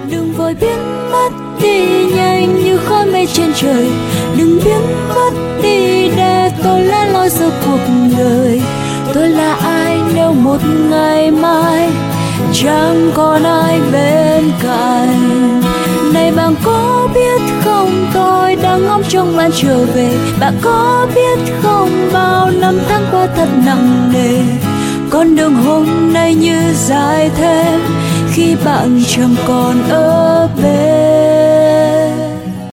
Đừng vội biến mất đi nhanh như khói mây trên trời, đừng biến mất đi để tôi lẻ loi giữa cuộc đời. Tôi là ai nếu một ngày mai chẳng còn ai bên cạnh? Này bạn có biết không, tôi đang ngóng trông bạn trở về. Bạn có biết không, bao năm tháng qua thật nặng nề, con đường hôm nay như dài thêm khi bạn chẳng còn ở bên.